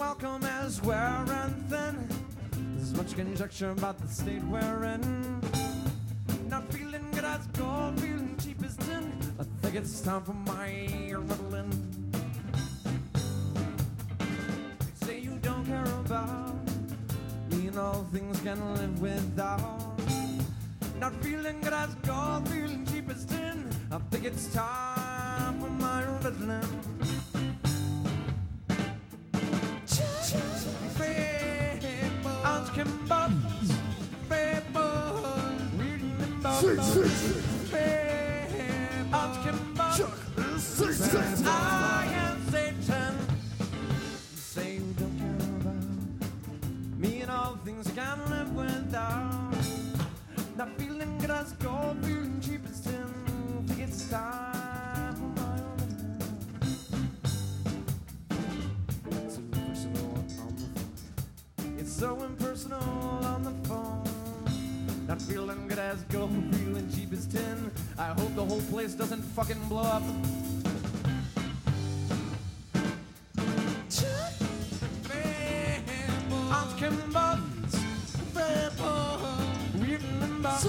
welcome as we're and thin. There's much conjecture about the state we're in. Not feeling good as gold, feeling cheap as tin. I think it's time for my riddling. You say you don't care about me and all things can live without. Not feeling good as gold, feeling cheap as tin. I think it's time for my riddling. Kimbo's fables, reading them both. I am Satan. You say you don't care about me and all things I can't live without. Not feeling good as gold, feeling cheap as tin. Think it's time for my own. It's impersonal on the phone. It's so impersonal on the phone. Not feeling good as gold, feeling cheap as tin. I hope the whole place doesn't fucking blow up. Aunt Kimbo's fables, reading them about.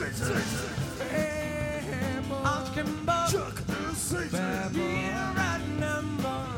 Aunt Kimbo's fables, writing them about.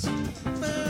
Well,